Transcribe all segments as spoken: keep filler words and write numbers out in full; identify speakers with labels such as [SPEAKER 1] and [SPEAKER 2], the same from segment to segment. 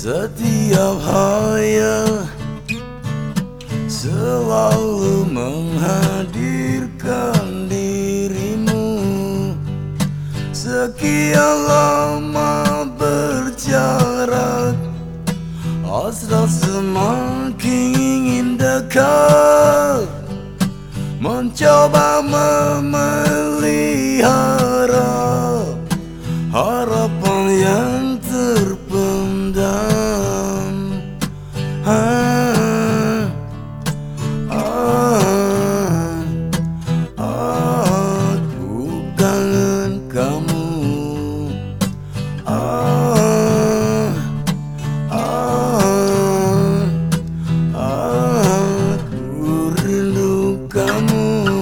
[SPEAKER 1] Setiap hayal selalu menghadirkan dirimu. Sekian lama berjarak, hasrat semakin ingin dekat, mencoba memelihara harapan yang terpendam. ah, ah, Aku kangen kamu. ah, ah, Aku rindu kamu.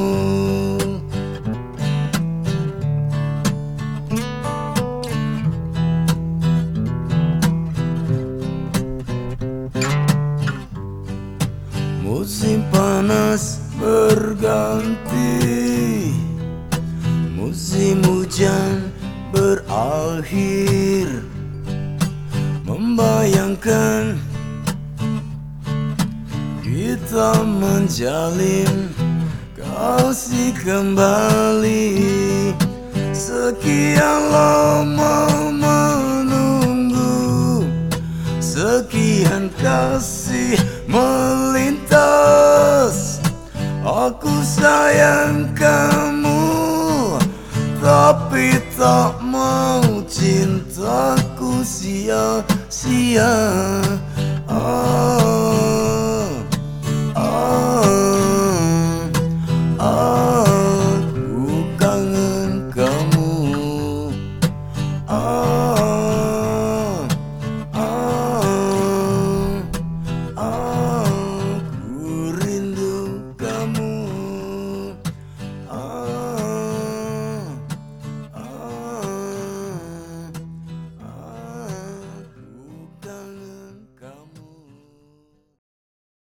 [SPEAKER 1] Musim panas berganti, musim hujan berakhir, membayangkan kita menjalin kasih kembali. Sekian lama menunggu, sekian kasih melintas. Aku sayang kamu, tapi tak mau cintaku sia-sia. ah.